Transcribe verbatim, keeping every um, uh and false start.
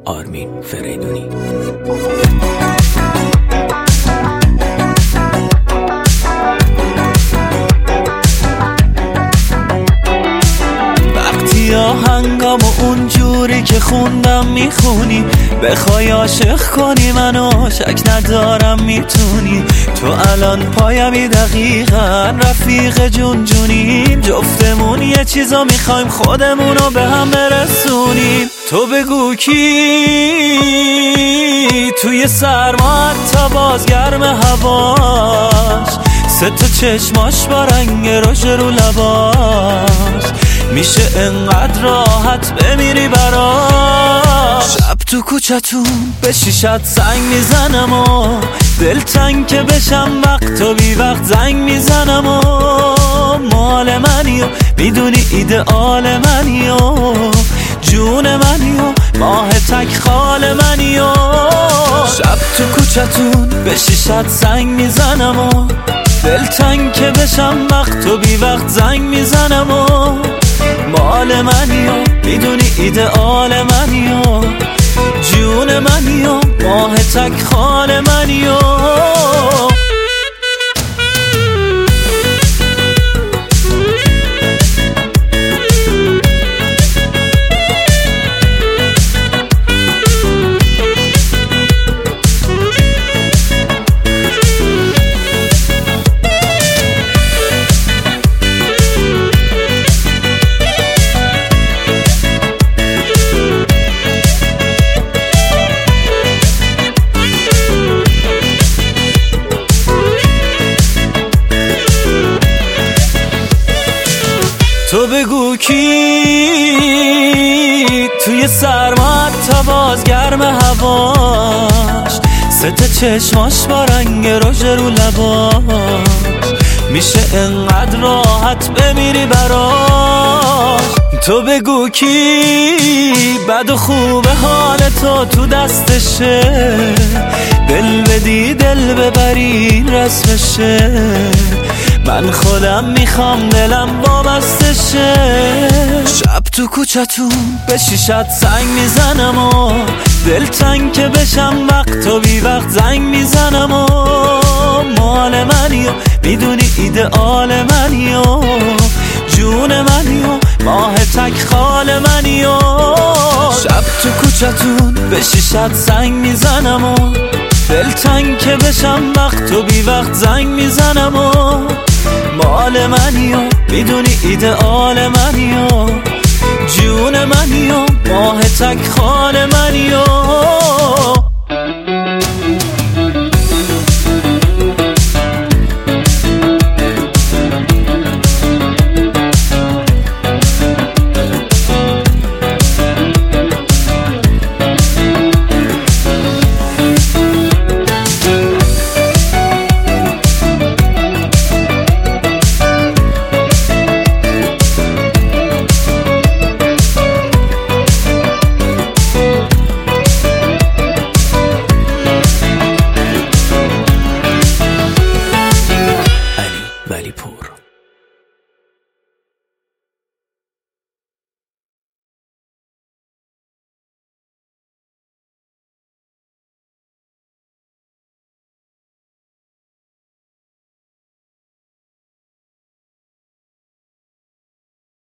آرمین فریدونی. آهنگام و اون جوری که خوندم میخونی، بخوای عاشق کنی منو شک ندارم میتونی. تو الان پایمی دقیقا رفیق جون جونیم، جفتمون یه چیزا میخوایم خودمونو به هم برسونیم. تو بگو کی توی سرما تا بازگرم هواش، سه تا چشماش با رنگ رژ رو لباش، میشه انقدر راحت بمیری براش. شب تو کوچتون به شیشت زنگ میزنم و دلتنگ که بشم وقت و بی وقت زنگ میزنم و مال منی و میدونی ایدئال منی و جون منی و ماه تک خال منی و شب تو کوچتون به شیشت زنگ میزنم و دلتنگ که بشم وقت و بی وقت زنگ میزنم و مال منی و میدونی ایدئال منی و جون منی و ماه تک خال منی و تو بگو کی توی سرما تا بازگرم هواش، سه تا چشماش با رنگ رژ رو لباش، میشه انقدر راحت بمیری براش. تو بگو کی بد و خوب حال تو تو دستشه، دل بدی دل ببری رسمشه، من خودم میخوام دلم وابسته شه. شب تو کوچتون به شیشت زنگ میزنم و دلتنگ که بشم وقت و بی وقت زنگ میزنم و مال منی و میدونی ایدئال منی و جون منی و ماه تک خال منی و شب تو کوچتون به شیشت زنگ میزنم و دلتنگ که بشم وقت و بی وقت زنگ میزنم و مال منی و میدونی ایدئال منی و جون منی و ماه تک خال منی و